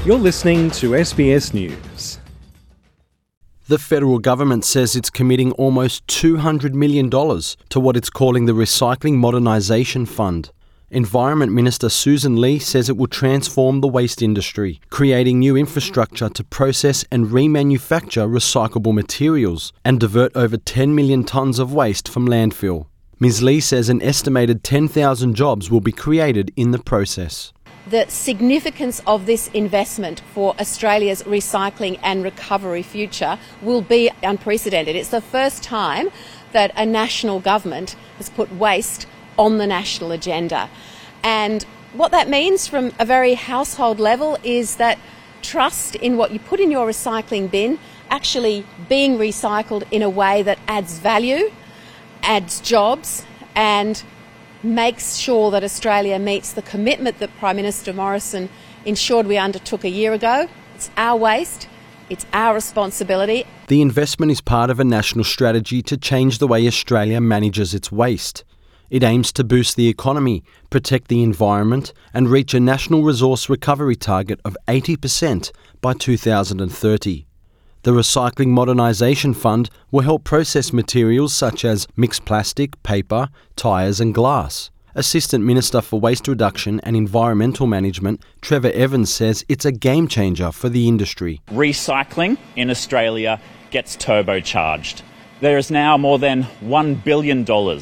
You're listening to SBS News. The federal government says it's committing almost $200 million to what it's calling the Recycling Modernisation Fund. Environment Minister Susan Lee says it will transform the waste industry, creating new infrastructure to process and remanufacture recyclable materials and divert over 10 million tonnes of waste from landfill. Ms. Lee says an estimated 10,000 jobs will be created in the process. The significance of this investment for Australia's recycling and recovery future will be unprecedented. It's the first time that a national government has put waste on the national agenda. And what that means from a very household level is that trust in what you put in your recycling bin actually being recycled in a way that adds value, adds jobs, and makes sure that Australia meets the commitment that Prime Minister Morrison ensured we undertook a year ago. It's our waste, it's our responsibility. The investment is part of a national strategy to change the way Australia manages its waste. It aims to boost the economy, protect the environment, and reach a national resource recovery target of 80% by 2030. The Recycling Modernisation Fund will help process materials such as mixed plastic, paper, tyres and glass. Assistant Minister for Waste Reduction and Environmental Management, Trevor Evans, says it's a game changer for the industry. Recycling in Australia gets turbocharged. There is now more than $1 billion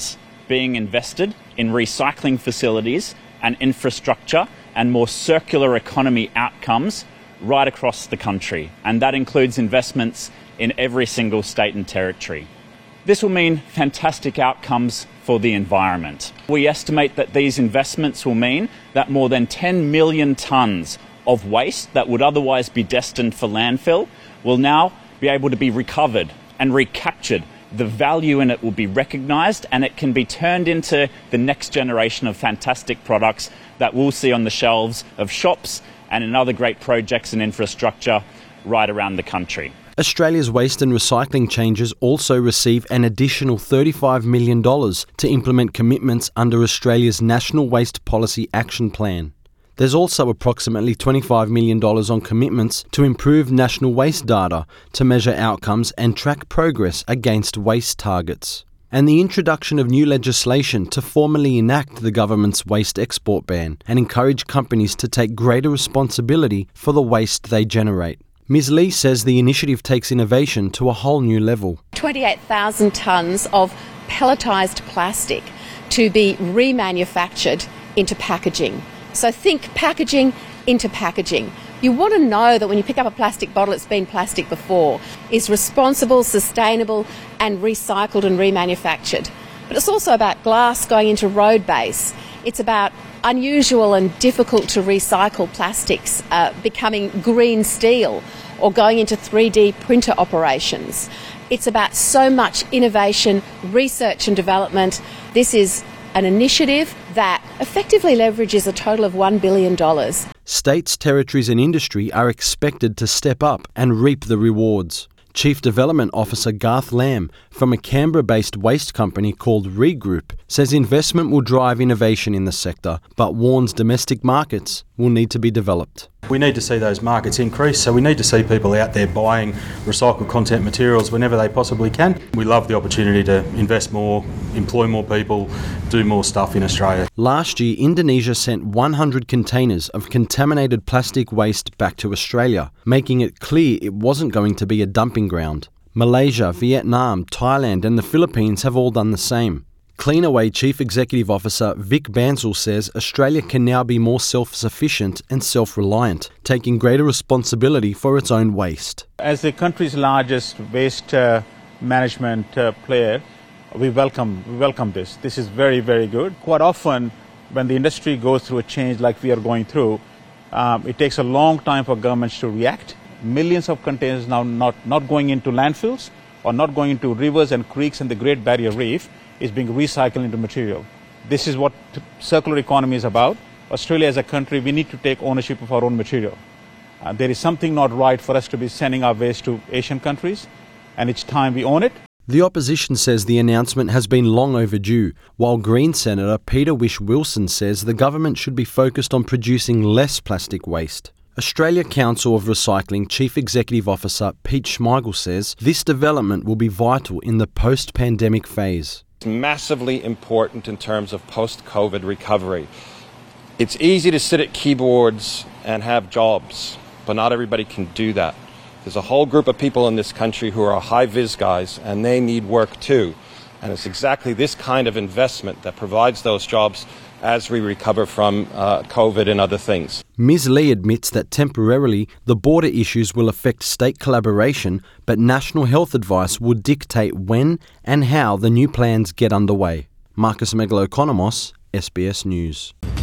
being invested in recycling facilities and infrastructure and more circular economy outcomes right across the country, and that includes investments in every single state and territory. This will mean fantastic outcomes for the environment. We estimate that these investments will mean that more than 10 million tonnes of waste that would otherwise be destined for landfill will now be able to be recovered and recaptured. The value in it will be recognised, and it can be turned into the next generation of fantastic products that we'll see on the shelves of shops and in other great projects and infrastructure right around the country. Australia's waste and recycling changes also receive an additional $35 million to implement commitments under Australia's National Waste Policy Action Plan. There's also approximately $25 million on commitments to improve national waste data to measure outcomes and track progress against waste targets. And the introduction of new legislation to formally enact the government's waste export ban and encourage companies to take greater responsibility for the waste they generate. Ms. Lee says the initiative takes innovation to a whole new level. 28,000 tonnes of pelletised plastic to be remanufactured into packaging. So think packaging into packaging. You want to know that when you pick up a plastic bottle, it's been plastic before, is responsible, sustainable and recycled and remanufactured. But it's also about glass going into road base. It's about unusual and difficult to recycle plastics becoming green steel or going into 3D printer operations. It's about so much innovation, research and development. This is an initiative that effectively leverages a total of $1 billion. States, territories and industry are expected to step up and reap the rewards. Chief Development Officer Garth Lamb from a Canberra-based waste company called Regroup says investment will drive innovation in the sector, but warns domestic markets will need to be developed. We need to see those markets increase, so we need to see people out there buying recycled content materials whenever they possibly can. We love the opportunity to invest more, employ more people, do more stuff in Australia. Last year, Indonesia sent 100 containers of contaminated plastic waste back to Australia, making it clear it wasn't going to be a dumping ground. Malaysia, Vietnam, Thailand and the Philippines have all done the same. Cleanaway Chief Executive Officer Vic Bansal says Australia can now be more self-sufficient and self-reliant, taking greater responsibility for its own waste. As the country's largest waste management player, we welcome this. This is very, very good. Quite often, when the industry goes through a change like we are going through, it takes a long time for governments to react. Millions of containers now not going into landfills or not going into rivers and creeks and the Great Barrier Reef is being recycled into material. This is what circular economy is about. Australia as a country, we need to take ownership of our own material. There is something not right for us to be sending our waste to Asian countries, and it's time we own it. The opposition says the announcement has been long overdue, while Green Senator Peter Whish-Wilson says the government should be focused on producing less plastic waste. Australia Council of Recycling Chief Executive Officer Pete Schmeigel says this development will be vital in the post-pandemic phase. It's massively important in terms of post-COVID recovery. It's easy to sit at keyboards and have jobs, but not everybody can do that. There's a whole group of people in this country who are high-vis guys, and they need work too. And it's exactly this kind of investment that provides those jobs as we recover from COVID and other things. Ms Lee admits that temporarily the border issues will affect state collaboration, but national health advice will dictate when and how the new plans get underway. Marcus Megalokonomos, SBS News.